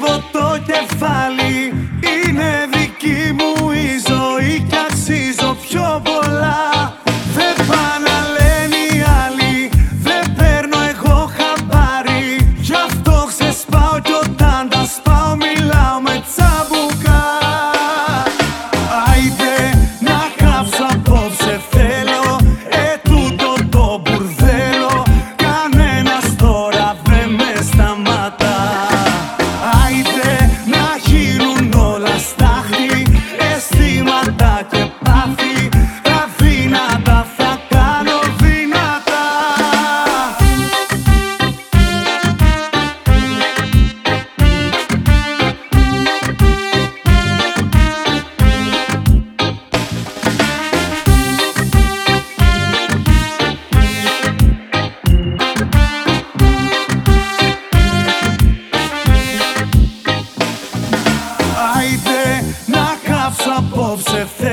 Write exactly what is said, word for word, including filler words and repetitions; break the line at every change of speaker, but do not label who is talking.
κρύβω το κεφάλι. Είναι δική μου η ζωή κι αξίζω πιο πολλά. Δεν πά να λένε οι άλλοι, δεν παίρνω εγώ χαμπάρι. Γι' αυτό ξεσπάω κι όταν τα σπάω μιλάω με τσαμπουκά. Άιντε να κάψω απόψε θέλω, ε τούτο το μπουρδέλο. Κανένας τώρα δεν με σταματά. Άιντε να γίνουν όλα στάχτη, αισθήματα και πάθη. Τα δυνατά θα κάνω δυνατά. Άιντε να κάψω απόψε θέλω.